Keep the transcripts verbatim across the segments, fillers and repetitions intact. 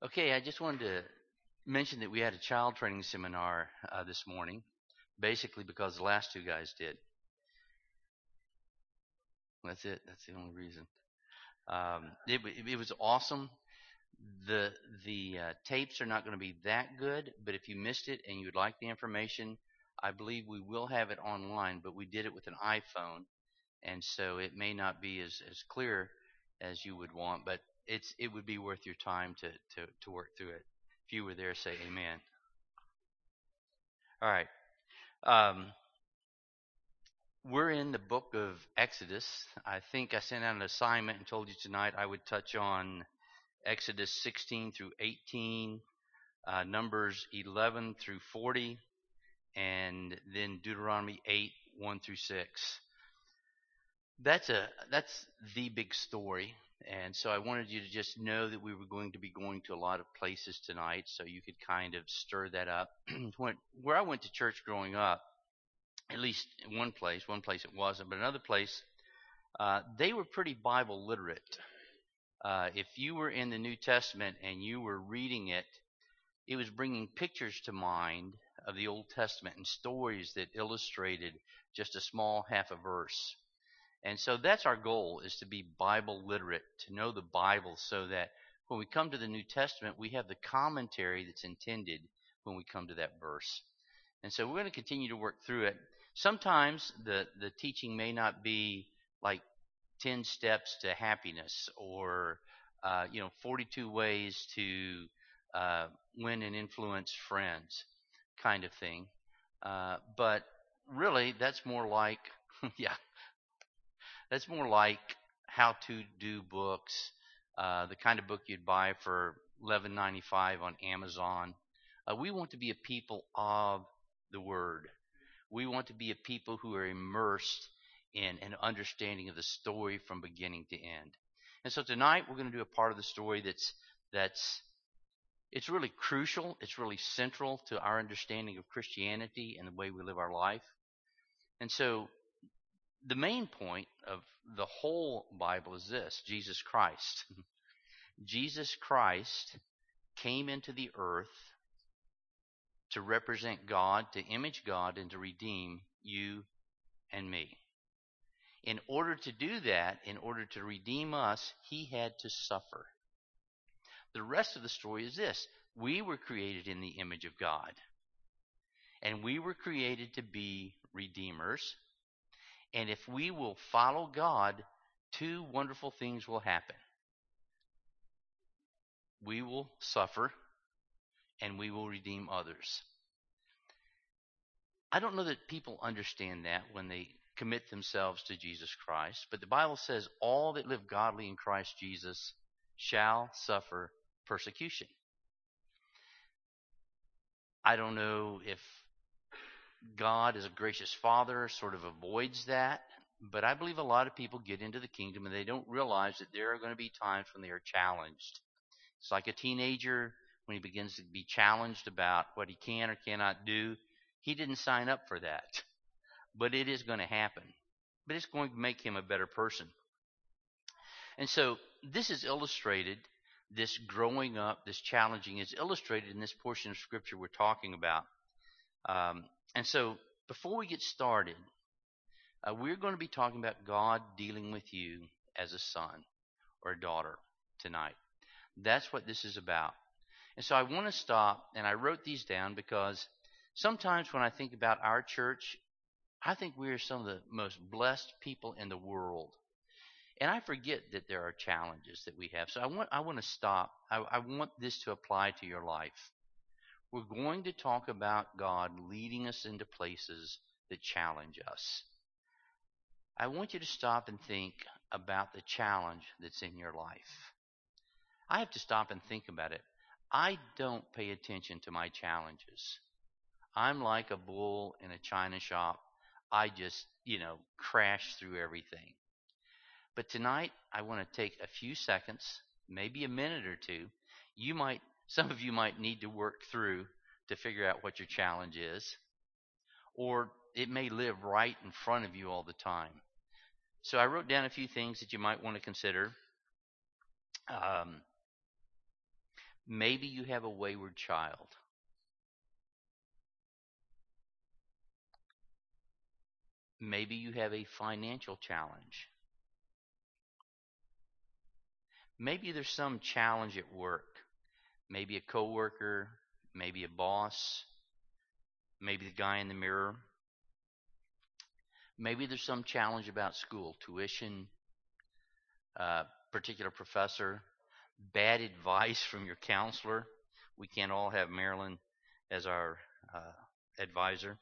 Okay, I just wanted to mention that we had a child training seminar uh, this morning, basically because the last two guys did. That's it. That's the only reason. Um, it, it was awesome. The the uh, tapes are not going to be that good, but if you missed it and you would like the information, I believe we will have it online. But we did it with an iPhone, and so it may not be as, as clear as you would want, but it's it would be worth your time to, to, to work through it. If you were there, say amen. All right. Um, we're in the book of Exodus. I think I sent out an assignment and told you tonight I would touch on Exodus sixteen through eighteen, uh, Numbers eleven through forty, and then Deuteronomy eight, one through six. That's a that's the big story. And so I wanted you to just know that we were going to be going to a lot of places tonight so you could kind of stir that up. when, where I went to church growing up, at least in one place, one place it wasn't, but another place, uh, they were pretty Bible literate. Uh, if you were in the New Testament and you were reading it, it was bringing pictures to mind of the Old Testament and stories that illustrated just a small half a verse. And so that's our goal, is to be Bible literate, to know the Bible so that when we come to the New Testament, we have the commentary that's intended when we come to that verse. And so we're going to continue to work through it. Sometimes the, the teaching may not be like ten steps to happiness or, uh, you know, forty-two ways to uh, win and influence friends kind of thing. Uh, but really, that's more like, yeah, that's more like how-to-do books, uh, the kind of book you'd buy for eleven ninety-five on Amazon. Uh, we want to be a people of the Word. We want to be a people who are immersed in an understanding of the story from beginning to end. And so tonight we're going to do a part of the story that's that's it's really crucial. It's really central to our understanding of Christianity and the way we live our life. And so the main point of the whole Bible is this: Jesus Christ. Jesus Christ came into the earth to represent God, to image God, and to redeem you and me. In order to do that, in order to redeem us, he had to suffer. The rest of the story is this: we were created in the image of God, and we were created to be redeemers. And if we will follow God, two wonderful things will happen. We will suffer, and we will redeem others. I don't know that people understand that when they commit themselves to Jesus Christ, but the Bible says all that live godly in Christ Jesus shall suffer persecution. I don't know if God, as a gracious Father, sort of avoids that, but I believe a lot of people get into the kingdom and they don't realize that there are going to be times when they are challenged. It's like a teenager when he begins to be challenged about what he can or cannot do. He didn't sign up for that, but it is going to happen. But it's going to make him a better person. And so this is illustrated, this growing up, this challenging is illustrated in this portion of Scripture we're talking about. Um, and so before we get started, uh, we're going to be talking about God dealing with you as a son or a daughter tonight. That's what this is about. And so I want to stop, and I wrote these down because sometimes when I think about our church, I think we are some of the most blessed people in the world. And I forget that there are challenges that we have. So I want I want to stop. I, I want this to apply to your life. We're going to talk about God leading us into places that challenge us. I want you to stop and think about the challenge that's in your life. I have to stop and think about it. I don't pay attention to my challenges. I'm like a bull in a china shop. I just, you know, crash through everything. But tonight, I want to take a few seconds, maybe a minute or two. You might, some of you might need to work through to figure out what your challenge is. Or it may live right in front of you all the time. So I wrote down a few things that you might want to consider. Um, Maybe you have a wayward child. Maybe you have a financial challenge. Maybe there's some challenge at work. Maybe a coworker, maybe a boss, maybe the guy in the mirror. Maybe there's some challenge about school, tuition, uh, particular professor, bad advice from your counselor. We can't all have Marilyn as our uh, advisor.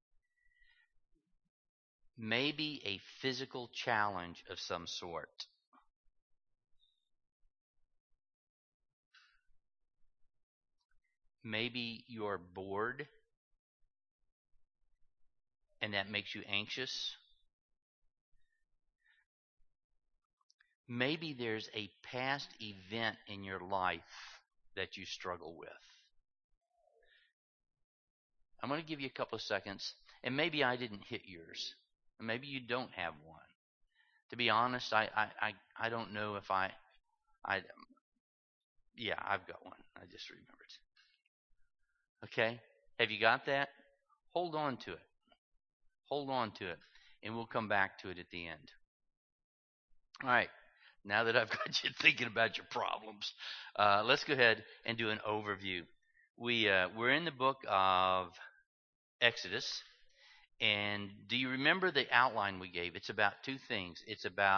Maybe a physical challenge of some sort. Maybe you're bored and that makes you anxious. Maybe there's a past event in your life that you struggle with. I'm going to give you a couple of seconds, and maybe I didn't hit yours. Maybe you don't have one. To be honest, I, I, I, I don't know if I, I, yeah, I've got one. I just remembered. Okay? Have you got that? Hold on to it. Hold on to it, and we'll come back to it at the end. All right. Now that I've got you thinking about your problems, uh, let's go ahead and do an overview. We, uh, we're in the book of Exodus, and do you remember the outline we gave? It's about two things. It's about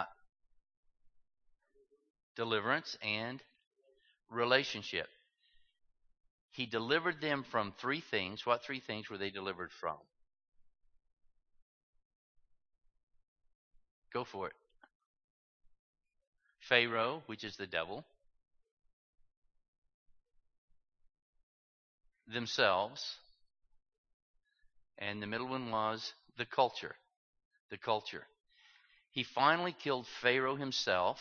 deliverance and relationship. He delivered them from three things. What three things were they delivered from? Go for it. Pharaoh, which is the devil. Themselves. And the middle one was the culture. The culture. He finally killed Pharaoh himself,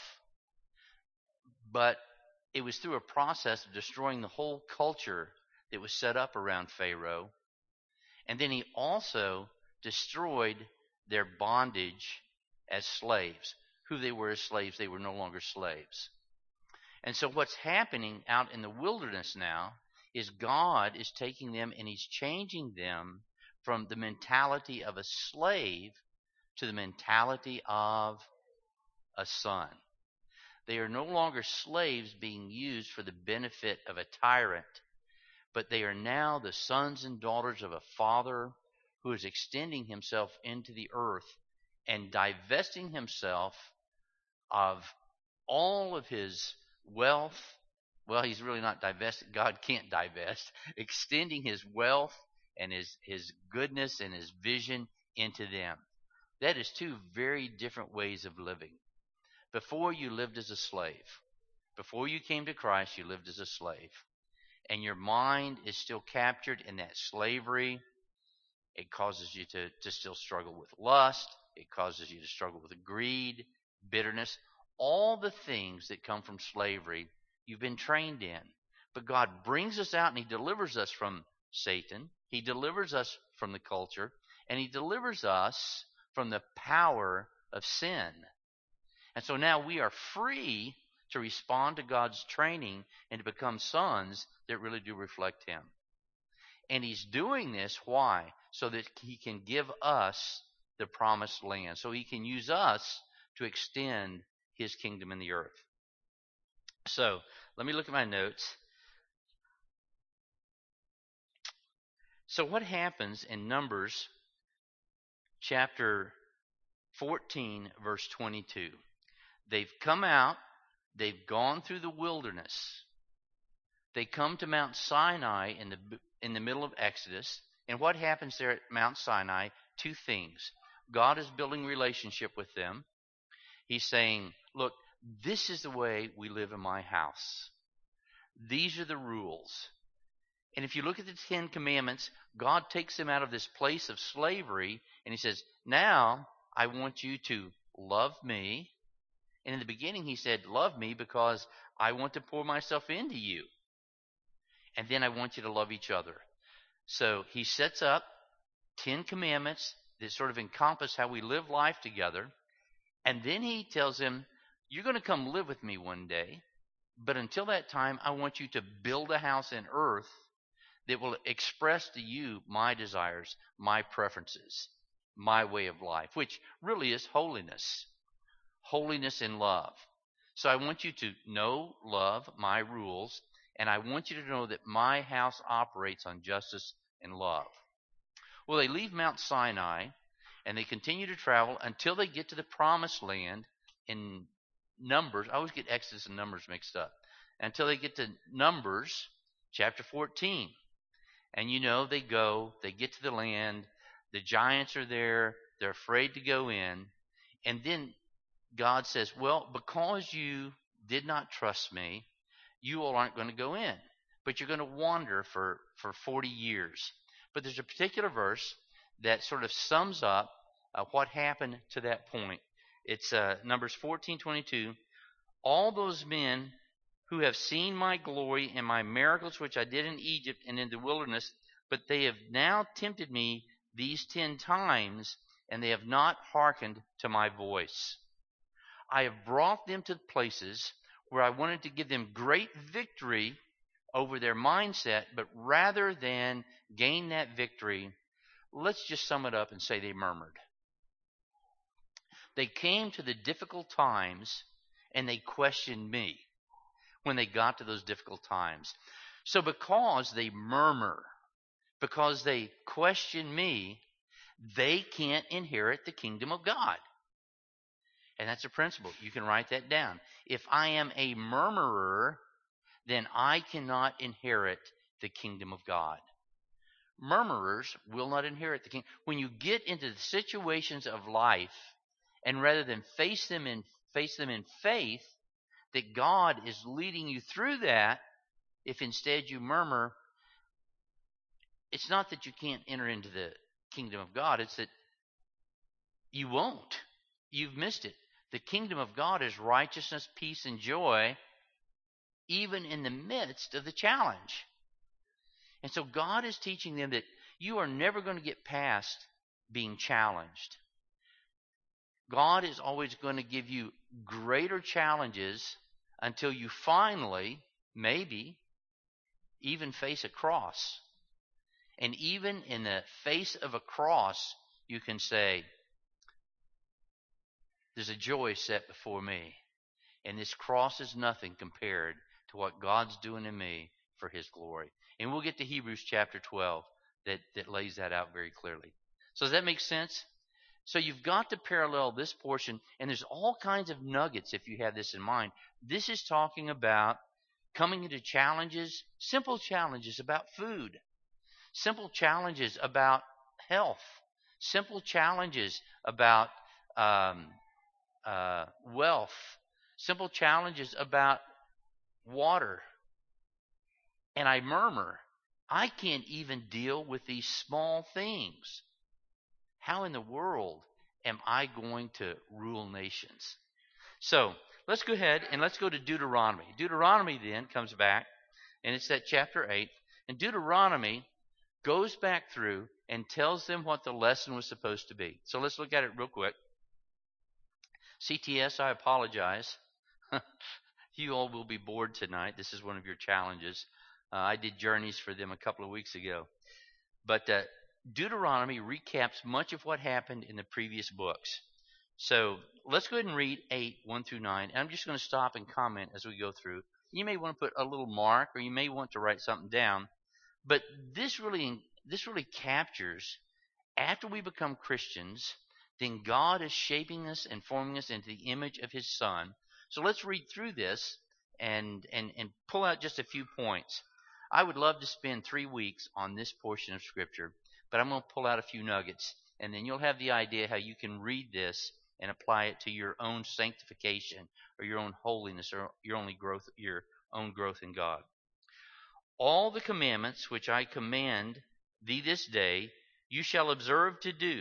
but it was through a process of destroying the whole culture that was set up around Pharaoh. And then he also destroyed their bondage as slaves. Who they were as slaves, they were no longer slaves. And so what's happening out in the wilderness now is God is taking them and he's changing them from the mentality of a slave to the mentality of a son. They are no longer slaves being used for the benefit of a tyrant, but they are now the sons and daughters of a father who is extending himself into the earth and divesting himself of all of his wealth. Well, he's really not divested. God can't divest. Extending his wealth and his, his goodness and his vision into them. That is two very different ways of living. Before, you lived as a slave. Before you came to Christ, you lived as a slave. And your mind is still captured in that slavery. It causes you to, to still struggle with lust. It causes you to struggle with greed, bitterness. All the things that come from slavery, you've been trained in. But God brings us out and he delivers us from Satan. He delivers us from the culture. And he delivers us from the power of sin. And so now we are free to respond to God's training and to become sons that really do reflect him. And he's doing this, why? So that he can give us the promised land. So he can use us to extend his kingdom in the earth. So let me look at my notes. So what happens in Numbers chapter fourteen, verse twenty-two? They've come out. They've gone through the wilderness. They come to Mount Sinai in the in the middle of Exodus. And what happens there at Mount Sinai? Two things. God is building relationship with them. He's saying, look, this is the way we live in my house. These are the rules. And if you look at the Ten Commandments, God takes them out of this place of slavery, and he says, now I want you to love me. And in the beginning he said, love me because I want to pour myself into you. And then I want you to love each other. So he sets up Ten Commandments that sort of encompass how we live life together. And then he tells him, you're going to come live with me one day. But until that time, I want you to build a house in earth that will express to you my desires, my preferences, my way of life, which really is holiness. Holiness in love. So I want you to know, love my rules, and I want you to know that my house operates on justice and love. Well, they leave Mount Sinai, and they continue to travel until they get to the promised land in Numbers. I always get Exodus and Numbers mixed up. Until they get to Numbers chapter fourteen. And you know, they go, they get to the land, the giants are there, they're afraid to go in, and then God says, well, because you did not trust me, you all aren't going to go in, but you're going to wander for, for forty years. But there's a particular verse that sort of sums up uh, what happened to that point. It's uh, Numbers fourteen twenty-two. All those men who have seen my glory and my miracles which I did in Egypt and in the wilderness, but they have now tempted me these ten times, and they have not hearkened to my voice. I have brought them to places where I wanted to give them great victory over their mindset, but rather than gain that victory, let's just sum it up and say they murmured. They came to the difficult times and they questioned me when they got to those difficult times. So because they murmur, because they question me, they can't inherit the kingdom of God. And that's a principle. You can write that down. If I am a murmurer, then I cannot inherit the kingdom of God. Murmurers will not inherit the kingdom. When you get into the situations of life, and rather than face them in face them in faith, that God is leading you through that, if instead you murmur, it's not that you can't enter into the kingdom of God, it's that you won't. You've missed it. The kingdom of God is righteousness, peace, and joy, even in the midst of the challenge. And so God is teaching them that you are never going to get past being challenged. God is always going to give you greater challenges until you finally, maybe, even face a cross. And even in the face of a cross, you can say, there's a joy set before me. And this cross is nothing compared to what God's doing in me for his glory. And we'll get to Hebrews chapter twelve that, that lays that out very clearly. So does that make sense? So you've got to parallel this portion, and there's all kinds of nuggets if you have this in mind. This is talking about coming into challenges, simple challenges about food, simple challenges about health, simple challenges about um, uh, wealth, simple challenges about water. And I murmur, I can't even deal with these small things. How in the world am I going to rule nations? So let's go ahead and let's go to Deuteronomy. Deuteronomy then comes back, and it's that chapter eight. And Deuteronomy goes back through and tells them what the lesson was supposed to be. So let's look at it real quick. C T S, I apologize. You all will be bored tonight. This is one of your challenges. Uh, I did journeys for them a couple of weeks ago. But uh, Deuteronomy recaps much of what happened in the previous books. So let's go ahead and read eight, one through nine. And I'm just going to stop and comment as we go through. You may want to put a little mark, or you may want to write something down. But this really, this really captures, after we become Christians, then God is shaping us and forming us into the image of his Son. So let's read through this and, and, and pull out just a few points. I would love to spend three weeks on this portion of Scripture, but I'm going to pull out a few nuggets, and then you'll have the idea how you can read this and apply it to your own sanctification or your own holiness or your only growth, your own growth in God. All the commandments which I command thee this day, you shall observe to do,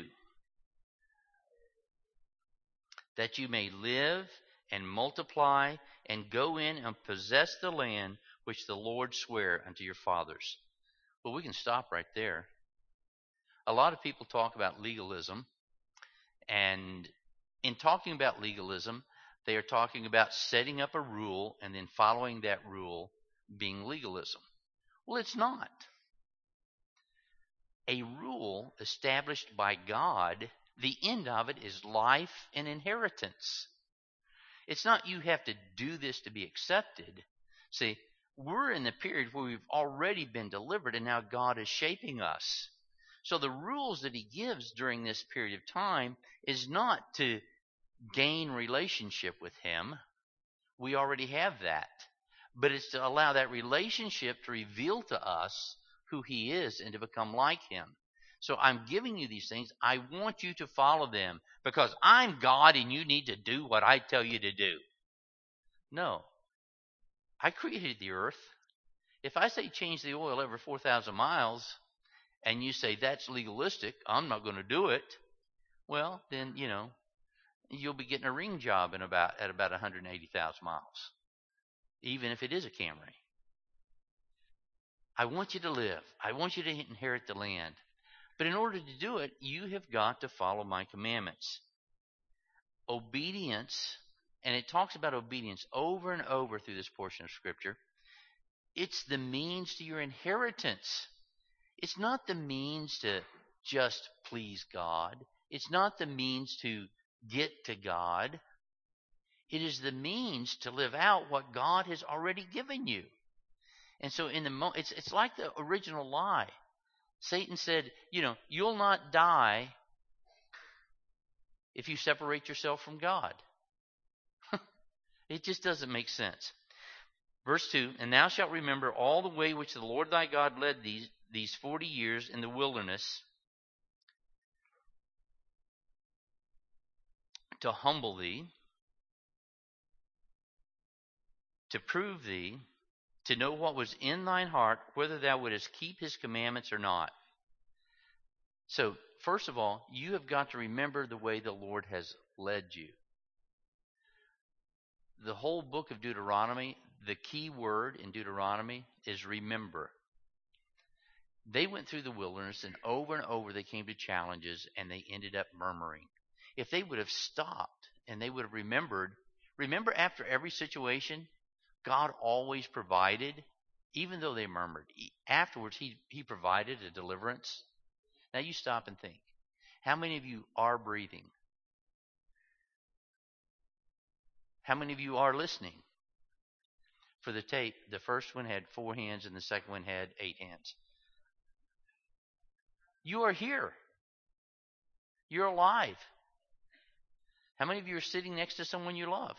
that you may live and multiply and go in and possess the land which the Lord sware unto your fathers. Well, we can stop right there. A lot of people talk about legalism, and in talking about legalism, They are talking about setting up a rule and then following that rule being legalism. Well, it's not. A rule established by God, the end of it is life and inheritance. It's not you have to do this to be accepted. See, we're in the period where we've already been delivered and now God is shaping us. So the rules that he gives during this period of time is not to gain relationship with him. We already have that. But it's to allow that relationship to reveal to us who he is and to become like him. So I'm giving you these things. I want you to follow them because I'm God and you need to do what I tell you to do. No. I created the earth. If I say change the oil every four thousand miles and you say that's legalistic, I'm not going to do it, well, then, you know, you'll be getting a ring job in about at about one hundred eighty thousand miles, even if it is a Camry. I want you to live. I want you to inherit the land. But in order to do it, you have got to follow my commandments. Obedience, and it talks about obedience over and over through this portion of Scripture. It's the means to your inheritance. It's not the means to just please God. It's not the means to get to God. It is the means to live out what God has already given you. And so in the mo- it's it's like the original lie. Satan said, you know, you'll not die if you separate yourself from God. It just doesn't make sense. Verse two, and thou shalt remember all the way which the Lord thy God led these, these forty years in the wilderness to humble thee, to prove thee, to know what was in thine heart, whether thou wouldest keep his commandments or not. So, first of all, you have got to remember the way the Lord has led you. The whole book of Deuteronomy, the key word in Deuteronomy is remember. They went through the wilderness, and over and over they came to challenges, and they ended up murmuring. If they would have stopped and they would have remembered, remember after every situation, God always provided, even though they murmured. Afterwards, he, he provided a deliverance. Now you stop and think. How many of you are breathing? How many of you are listening? For the tape, the first one had four hands and the second one had eight hands. You are here. You're alive. How many of you are sitting next to someone you love?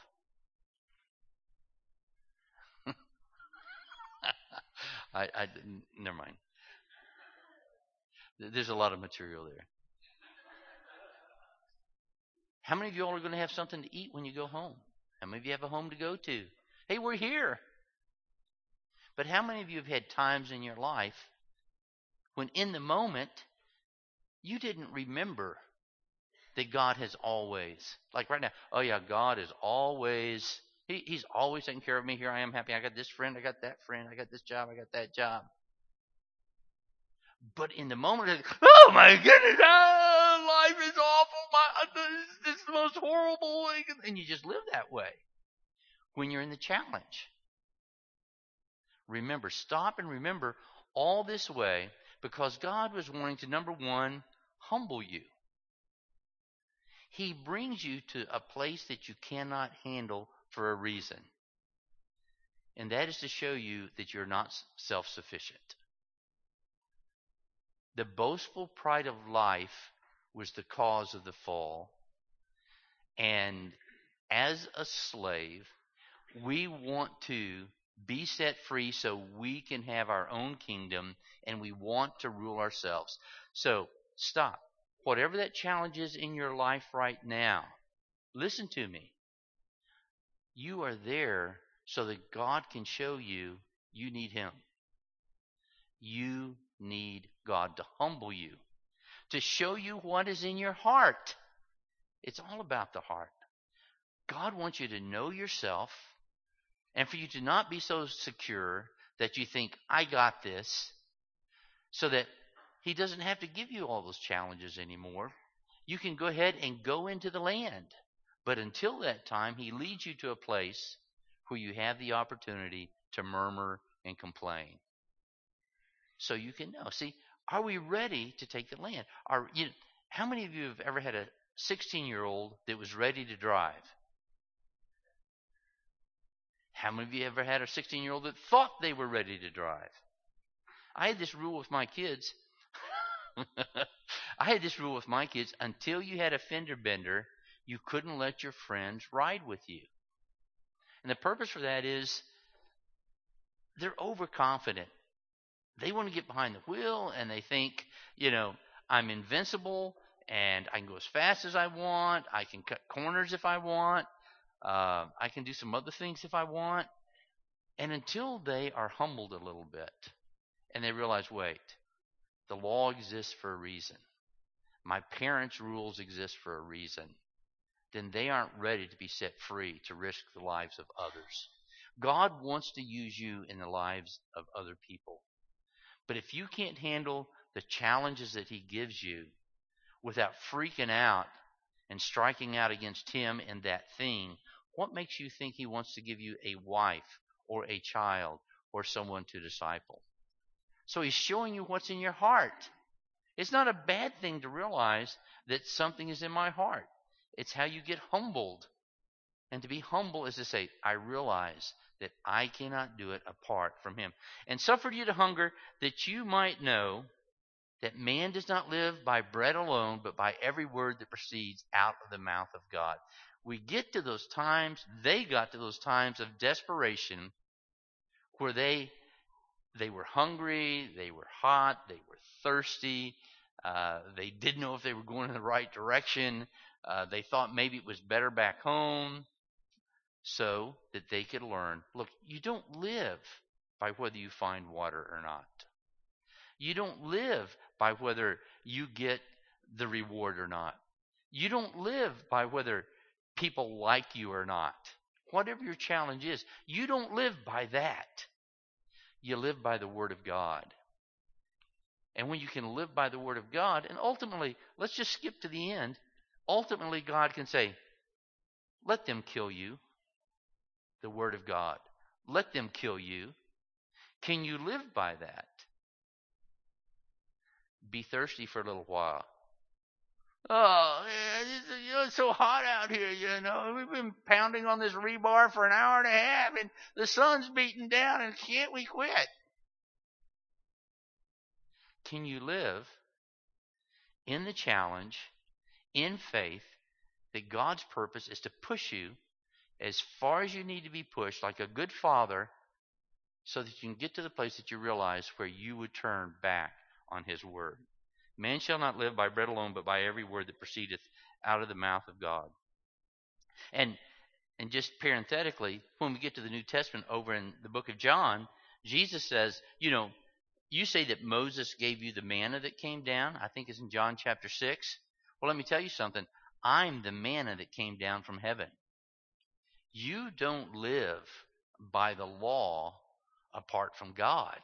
I, I, never mind. There's a lot of material there. How many of you all are going to have something to eat when you go home? How many of you have a home to go to? Hey, we're here. But how many of you have had times in your life when in the moment you didn't remember that God has always, like right now, oh yeah, God is always, he, he's always taking care of me. Here I am happy. I got this friend. I got that friend. I got this job. I got that job. But in the moment, oh my goodness, oh, life is awful. My, this is the most horrible thing. And you just live that way when you're in the challenge. Remember, stop and remember all this way because God was wanting to, number one, humble you. He brings you to a place that you cannot handle for a reason. And that is to show you that you're not self-sufficient. The boastful pride of life was the cause of the fall. And as a slave, we want to be set free so we can have our own kingdom and we want to rule ourselves. So stop. Whatever that challenge is in your life right now, listen to me. You are there so that God can show you you need him. You need God to humble you, to show you what is in your heart. It's all about the heart. God wants you to know yourself and for you to not be so secure that you think, I got this, so that he doesn't have to give you all those challenges anymore. You can go ahead and go into the land. But until that time, he leads you to a place where you have the opportunity to murmur and complain. So you can know. See, are we ready to take the land? Are you? How many of you have ever had a sixteen-year-old that was ready to drive? How many of you ever had a sixteen-year-old that thought they were ready to drive? I had this rule with my kids. I had this rule with my kids. Until you had a fender bender, you couldn't let your friends ride with you. And the purpose for that is they're overconfident. They want to get behind the wheel, and they think, you know, I'm invincible, and I can go as fast as I want. I can cut corners if I want. Uh, I can do some other things if I want. And until they are humbled a little bit, and they realize, wait, the law exists for a reason. My parents' rules exist for a reason. Then they aren't ready to be set free to risk the lives of others. God wants to use you in the lives of other people. But if you can't handle the challenges that he gives you without freaking out and striking out against him and that thing, what makes you think he wants to give you a wife or a child or someone to disciple? So he's showing you what's in your heart. It's not a bad thing to realize that something is in my heart. It's how you get humbled. And to be humble is to say, I realize that I cannot do it apart from him. And suffered you to hunger, that you might know that man does not live by bread alone, but by every word that proceeds out of the mouth of God. We get to those times, they got to those times of desperation where they they were hungry, they were hot, they were thirsty, uh, they didn't know if they were going in the right direction. Uh, they thought maybe it was better back home, so that they could learn, look, you don't live by whether you find water or not. You don't live by whether you get the reward or not. You don't live by whether people like you or not. Whatever your challenge is, you don't live by that. You live by the Word of God. And when you can live by the Word of God, and ultimately, let's just skip to the end. Ultimately, God can say, let them kill you. The Word of God. Let them kill you. Can you live by that? Be thirsty for a little while. Oh, you know, it's so hot out here, you know. We've been pounding on this rebar for an hour and a half, and the sun's beating down, and can't we quit? Can you live in the challenge, in faith, that God's purpose is to push you as far as you need to be pushed, like a good father, so that you can get to the place that you realize where you would turn back on his word. Man shall not live by bread alone, but by every word that proceedeth out of the mouth of God. And and just parenthetically, when we get to the New Testament over in the book of John, Jesus says, you know, you say that Moses gave you the manna that came down. I think it's in John chapter six. Well, let me tell you something. I'm the manna that came down from heaven. You don't live by the law apart from God.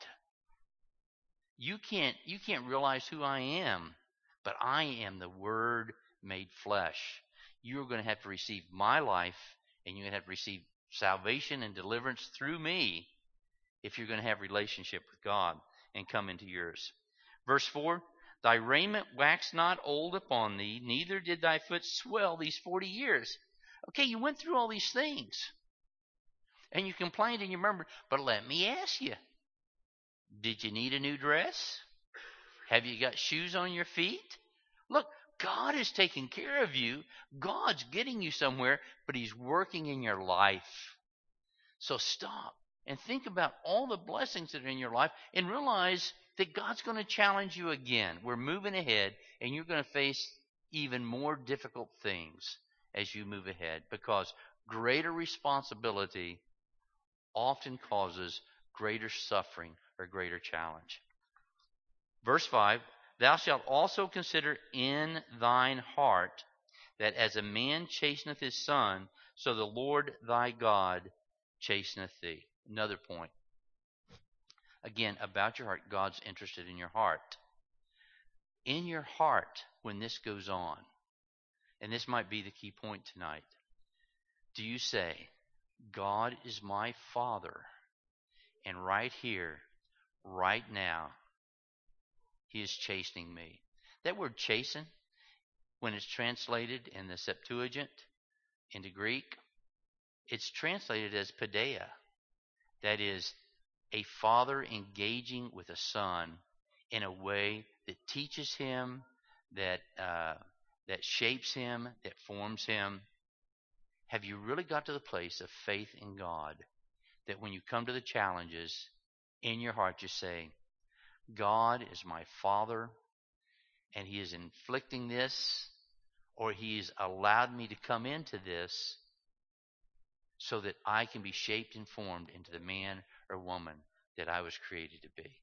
You can't you can't realize who I am, but I am the Word made flesh. You're going to have to receive my life, and you're going to have to receive salvation and deliverance through me if you're going to have relationship with God and come into yours. Verse four, thy raiment waxed not old upon thee, neither did thy foot swell these forty years. Okay, you went through all these things. And you complained and you remembered, but let me ask you, did you need a new dress? Have you got shoes on your feet? Look, God is taking care of you. God's getting you somewhere, but he's working in your life. So stop and think about all the blessings that are in your life and realize that God's going to challenge you again. We're moving ahead, and you're going to face even more difficult things as you move ahead, because greater responsibility often causes greater suffering or greater challenge. Verse five, thou shalt also consider in thine heart that as a man chasteneth his son, so the Lord thy God chasteneth thee. Another point. Again, about your heart, God's interested in your heart. In your heart, when this goes on, and this might be the key point tonight, Do you say, God is my Father, and right here, right now, He is chastening me? That word chasten, when it's translated in the Septuagint into Greek, it's translated as paideia. That is, a father engaging with a son in a way that teaches him, that uh, that shapes him, that forms him. Have you really got to the place of faith in God that when you come to the challenges in your heart, you say, God is my Father, and He is inflicting this, or He's allowed me to come into this so that I can be shaped and formed into the man or woman that I was created to be?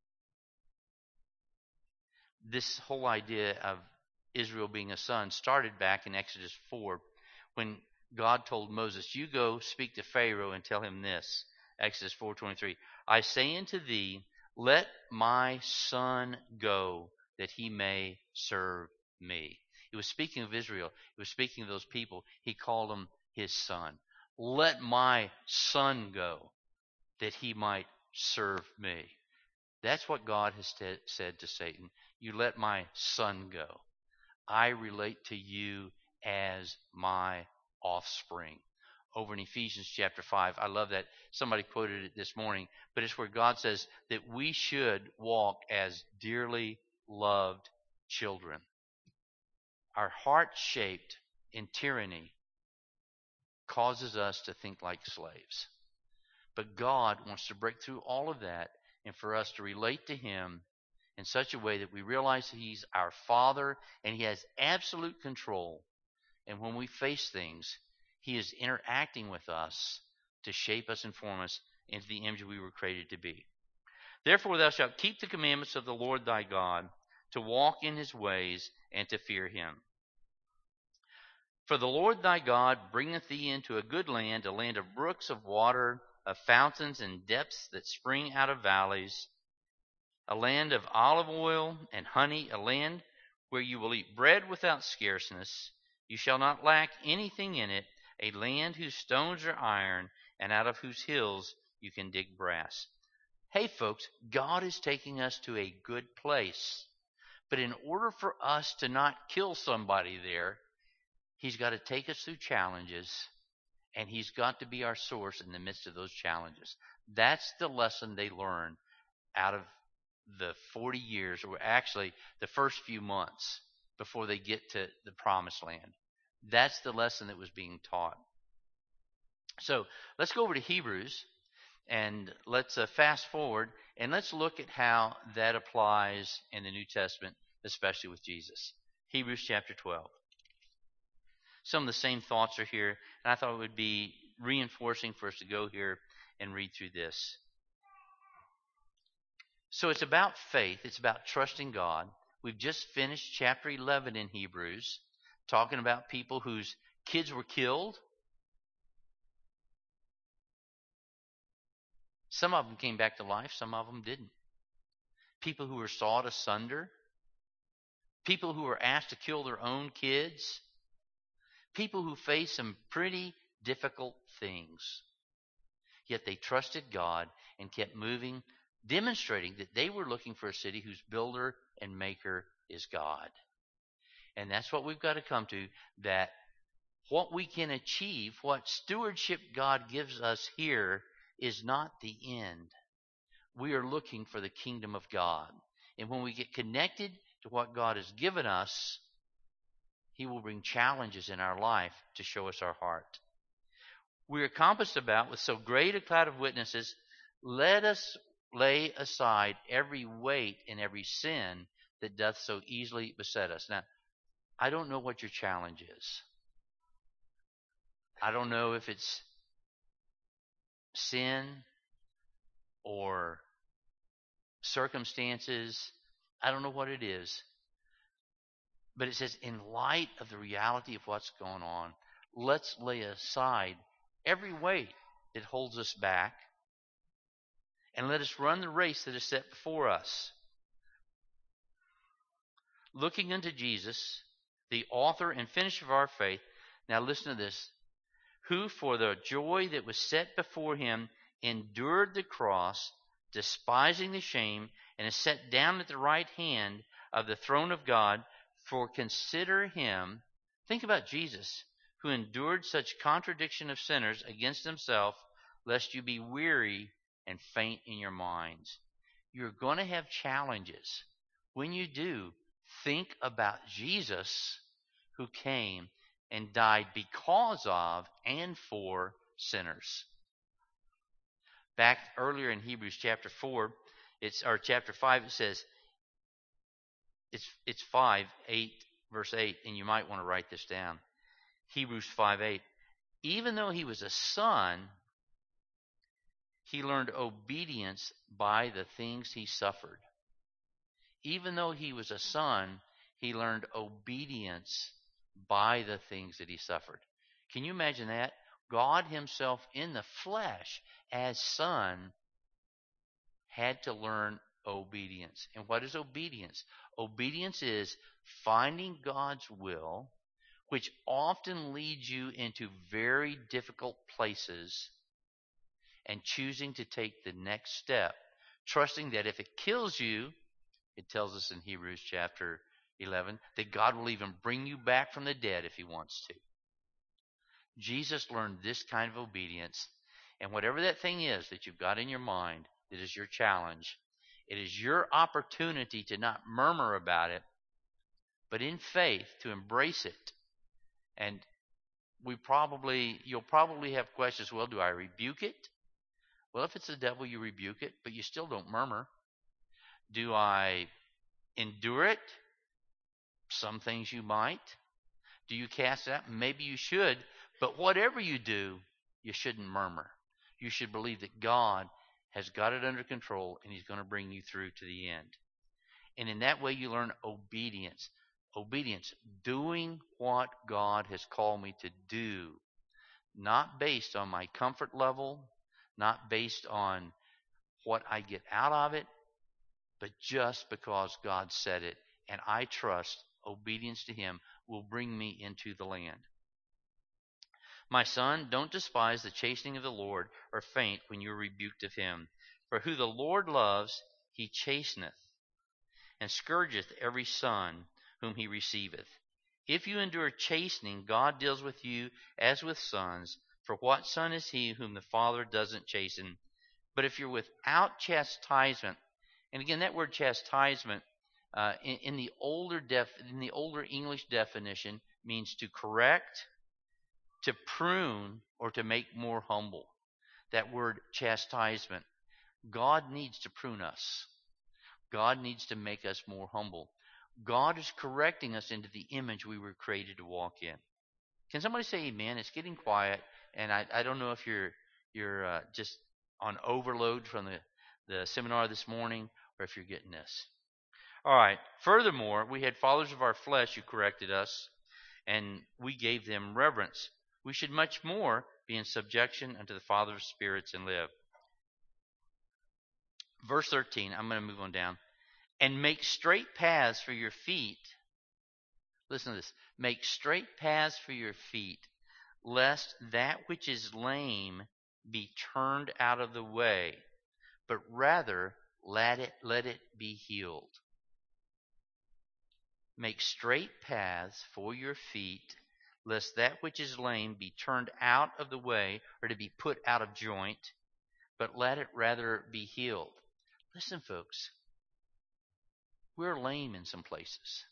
This whole idea of Israel being a son started back in Exodus four when God told Moses, you go speak to Pharaoh and tell him this. Exodus four twenty-three, I say unto thee, let my son go, that he may serve me. He was speaking of Israel. He was speaking of those people. He called them his son. Let my son go, that he might serve me. That's what God has t- said to Satan. You let my son go. I relate to you as my offspring. Over in Ephesians chapter five, I love that. Somebody quoted it this morning, but it's where God says that we should walk as dearly loved children. Our heart shaped in tyranny causes us to think like slaves. But God wants to break through all of that and for us to relate to Him in such a way that we realize He's our Father and He has absolute control. And when we face things, He is interacting with us to shape us and form us into the image we were created to be. Therefore thou shalt keep the commandments of the Lord thy God, to walk in His ways and to fear Him. For the Lord thy God bringeth thee into a good land, a land of brooks of water, of fountains and depths that spring out of valleys, a land of olive oil and honey, a land where you will eat bread without scarceness. You shall not lack anything in it, a land whose stones are iron, and out of whose hills you can dig brass. Hey, folks, God is taking us to a good place. But in order for us to not kill somebody there, He's got to take us through challenges, and He's got to be our source in the midst of those challenges. That's the lesson they learned out of the forty years, or actually the first few months before they get to the promised land. That's the lesson that was being taught. So let's go over to Hebrews, and let's uh, fast forward, and let's look at how that applies in the New Testament, especially with Jesus. Hebrews chapter twelve. Some of the same thoughts are here, and I thought it would be reinforcing for us to go here and read through this. So it's about faith. It's about trusting God. We've just finished chapter eleven in Hebrews, talking about people whose kids were killed. Some of them came back to life. Some of them didn't. People who were sawed asunder. People who were asked to kill their own kids. People who faced some pretty difficult things. Yet they trusted God and kept moving, demonstrating that they were looking for a city whose builder and maker is God. And that's what we've got to come to, that what we can achieve, what stewardship God gives us here, is not the end. We are looking for the kingdom of God. And when we get connected to what God has given us, He will bring challenges in our life to show us our heart. We are compassed about with so great a cloud of witnesses. Let us lay aside every weight and every sin that doth so easily beset us. Now, I don't know what your challenge is. I don't know if it's sin or circumstances. I don't know what it is. But it says, in light of the reality of what's going on, let's lay aside every weight that holds us back, and let us run the race that is set before us. Looking unto Jesus, the author and finisher of our faith. Now listen to this. who for the joy that was set before him endured the cross, despising the shame, and is set down at the right hand of the throne of God. For consider him, think about Jesus, who endured such contradiction of sinners against himself, lest you be weary and faint in your minds. You're going to have challenges. When you do, think about Jesus, who came and died because of and for sinners. Back earlier in Hebrews chapter four, it's or chapter five, it says it's it's five, eight, verse eight, and you might want to write this down. Hebrews five eight. Even though he was a son, he learned obedience by the things he suffered. Even though he was a son, he learned obedience by the things that he suffered. Can you imagine that? God himself in the flesh as son had to learn obedience. And what is obedience? Obedience is finding God's will, which often leads you into very difficult places, and choosing to take the next step, trusting that if it kills you, it tells us in Hebrews chapter eleven, that God will even bring you back from the dead if he wants to. Jesus learned this kind of obedience, and whatever that thing is that you've got in your mind that is your challenge, it is your opportunity to not murmur about it, but in faith to embrace it. And we probably, you'll probably have questions, well, do I rebuke it? Well, if it's the devil, you rebuke it, but you still don't murmur. Do I endure it? Some things you might. Do you cast it out? Maybe you should. But whatever you do, you shouldn't murmur. You should believe that God has got it under control and he's going to bring you through to the end. And in that way, you learn obedience. Obedience, doing what God has called me to do, not based on my comfort level, not based on what I get out of it, but just because God said it, and I trust obedience to him will bring me into the land. My son, don't despise the chastening of the Lord, or faint when you are rebuked of him. For who the Lord loves, he chasteneth, and scourgeth every son whom he receiveth. If you endure chastening, God deals with you as with sons. For what son is he whom the Father doesn't chasten? But if you're without chastisement, and again, that word chastisement uh, in, in the older def, in the older English definition means to correct, to prune, or to make more humble. That word chastisement. God needs to prune us. God needs to make us more humble. God is correcting us into the image we were created to walk in. Can somebody say amen? It's getting quiet, and I, I don't know if you're you're uh, just on overload from the, the seminar this morning, or if you're getting this. All right. Furthermore, we had fathers of our flesh who corrected us, and we gave them reverence. We should much more be in subjection unto the Father of spirits and live. Verse thirteen, I'm going to move on down. And make straight paths for your feet. Listen to this. Make straight paths for your feet, lest that which is lame be turned out of the way, but rather let it, let it be healed. Make straight paths for your feet, lest that which is lame be turned out of the way, or to be put out of joint, but let it rather be healed. Listen, folks. We're lame in some places.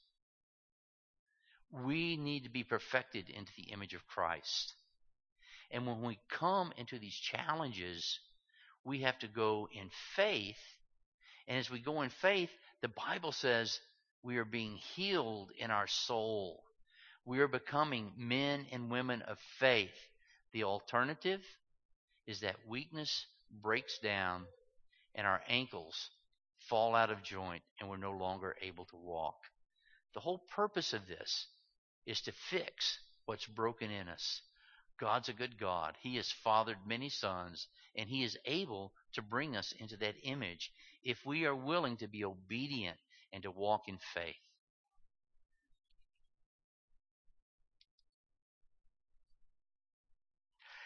We need to be perfected into the image of Christ. And when we come into these challenges, we have to go in faith. And as we go in faith, the Bible says we are being healed in our soul. We are becoming men and women of faith. The alternative is that weakness breaks down and our ankles fall out of joint and we're no longer able to walk. The whole purpose of this is to fix what's broken in us. God's a good God. He has fathered many sons, and he is able to bring us into that image if we are willing to be obedient and to walk in faith.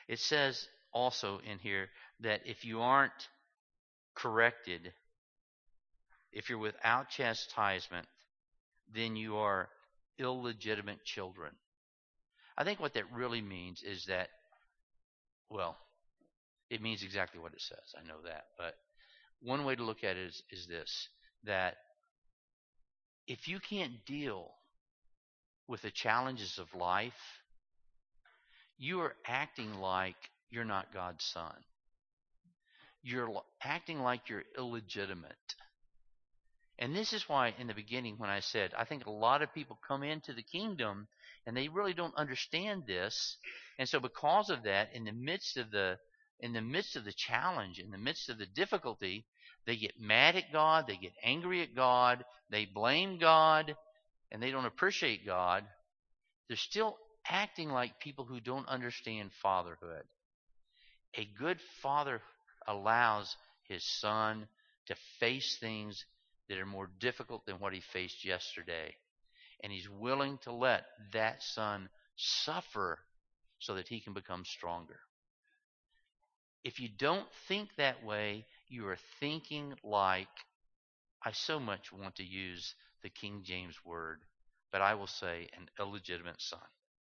It says also in here that if you aren't corrected, if you're without chastisement, then you are illegitimate children. I think what that really means is that, well, it means exactly what it says. I know that. But one way to look at it is, is this, that if you can't deal with the challenges of life, you are acting like you're not God's son. You're acting like you're illegitimate. And this is why in the beginning when I said, I think a lot of people come into the kingdom and they really don't understand this. And so because of that, in the midst of the in the midst of the challenge, in the midst of the difficulty, they get mad at God, they get angry at God, they blame God, and they don't appreciate God. They're still acting like people who don't understand fatherhood. A good father allows his son to face things that are more difficult than what he faced yesterday. And he's willing to let that son suffer so that he can become stronger. If you don't think that way, you are thinking like, I so much want to use the King James word, but I will say an illegitimate son.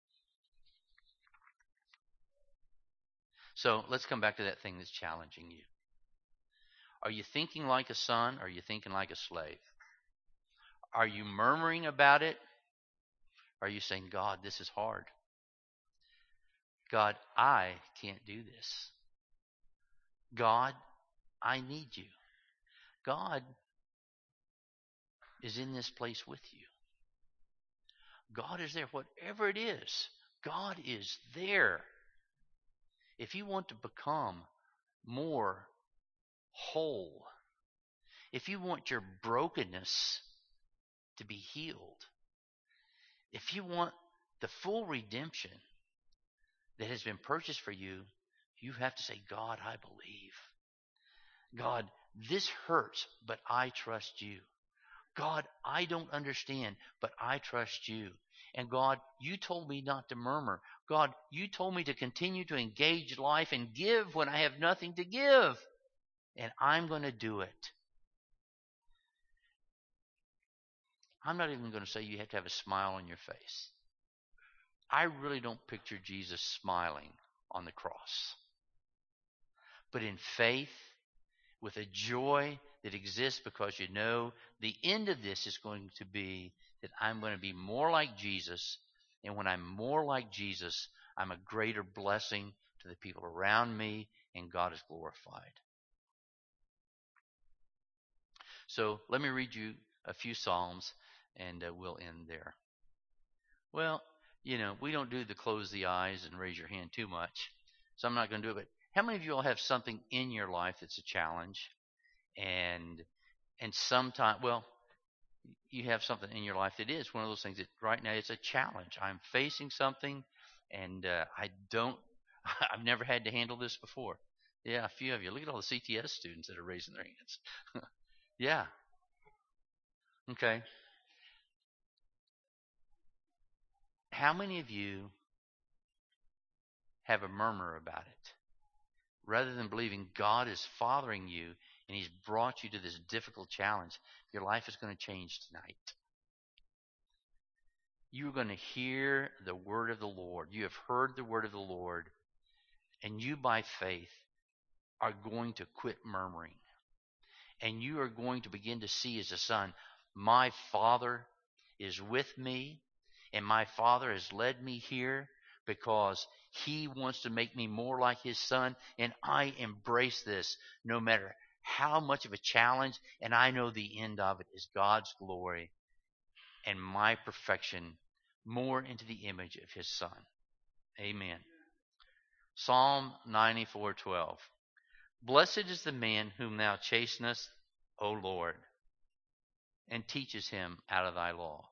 So let's come back to that thing that's challenging you. Are you thinking like a son, or are you thinking like a slave? Are you murmuring about it? Or are you saying, God, this is hard. God, I can't do this. God, I need you. God is in this place with you. God is there. Whatever it is, God is there. If you want to become more whole, if you want your brokenness to be healed, if you want the full redemption that has been purchased for you, you have to say, God, I believe. God, this hurts, but I trust you. God, I don't understand, but I trust you. And God, you told me not to murmur. God, you told me to continue to engage life and give when I have nothing to give. And I'm going to do it. I'm not even going to say you have to have a smile on your face. I really don't picture Jesus smiling on the cross. But in faith, with a joy that exists because you know the end of this is going to be that I'm going to be more like Jesus. And when I'm more like Jesus, I'm a greater blessing to the people around me, and God is glorified. So let me read you a few Psalms, and uh, we'll end there. Well, you know, we don't do the close the eyes and raise your hand too much, so I'm not going to do it. But how many of you all have something in your life that's a challenge? And and sometimes, well, you have something in your life that is one of those things that right now it's a challenge. I'm facing something, and uh, I don't, I've never had to handle this before. Yeah, a few of you. Look at all the C T S students that are raising their hands. Yeah. Okay. How many of you have a murmur about it? Rather than believing God is fathering you and He's brought you to this difficult challenge, your life is going to change tonight. You're going to hear the word of the Lord. You have heard the word of the Lord, and you by faith are going to quit murmuring. And you are going to begin to see as a son, my Father is with me, and my Father has led me here because He wants to make me more like His Son, and I embrace this no matter how much of a challenge, and I know the end of it is God's glory and my perfection more into the image of His Son. Amen. Psalm ninety-four twelve. Blessed is the man whom thou chastenest, O Lord, and teaches him out of thy law.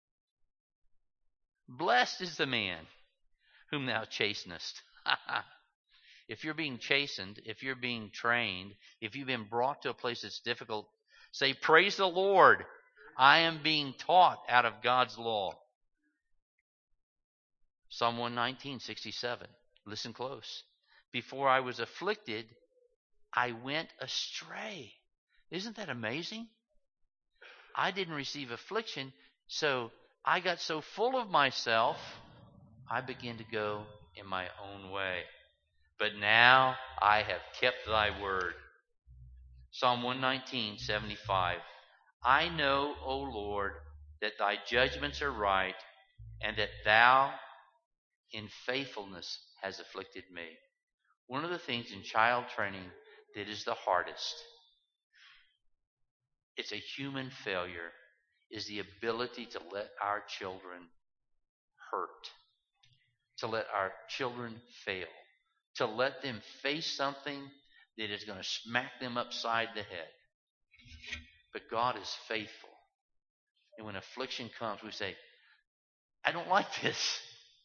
Blessed is the man whom thou chastenest. If you're being chastened, if you're being trained, if you've been brought to a place that's difficult, say, praise the Lord. I am being taught out of God's law. Psalm one nineteen, sixty-seven. Listen close. before I was afflicted, I went astray. Isn't that amazing? I didn't receive affliction, so I got so full of myself, I began to go in my own way. But now I have kept thy word. Psalm one nineteen, seventy-five. I know, O Lord, that thy judgments are right, and that thou in faithfulness has afflicted me. One of the things in child training that is the hardest, it's a human failure, is the ability to let our children hurt, to let our children fail, to let them face something that is going to smack them upside the head. But God is faithful. And when affliction comes, we say, I don't like this,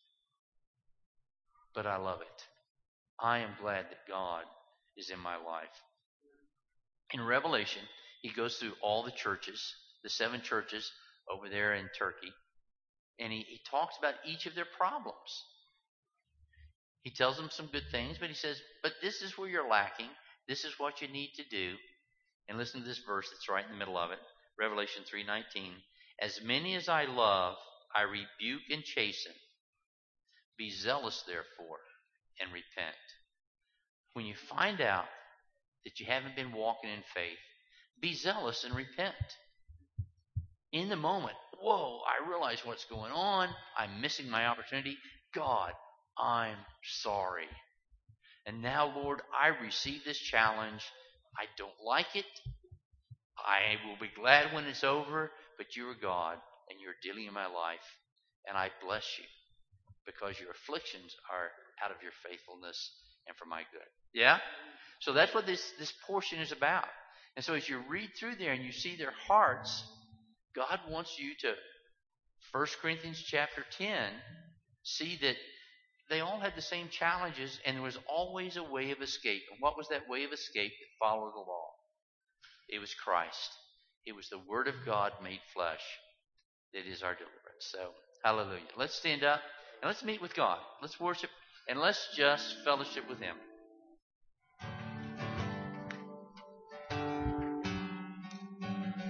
but I love it. I am glad that God is in my life. In Revelation, he goes through all the churches, the seven churches over there in Turkey, and he, he talks about each of their problems. He tells them some good things, but he says, but this is where you're lacking. This is what you need to do. And listen to this verse that's right in the middle of it. Revelation three nineteen. As many as I love, I rebuke and chasten. Be zealous, therefore, and repent. When you find out that you haven't been walking in faith, be zealous and repent. In the moment, whoa, I realize what's going on. I'm missing my opportunity. God, I'm sorry. And now, Lord, I receive this challenge. I don't like it. I will be glad when it's over, but you're God, and you're dealing in my life, and I bless you because your afflictions are out of your faithfulness and for my good. Yeah? So that's what this, this portion is about. And so as you read through there and you see their hearts, God wants you to, First Corinthians chapter ten, see that they all had the same challenges, and there was always a way of escape. And what was that way of escape that followed the law? It was Christ. It was the Word of God made flesh that is our deliverance. So, hallelujah. Let's stand up and let's meet with God. Let's worship and let's just fellowship with Him.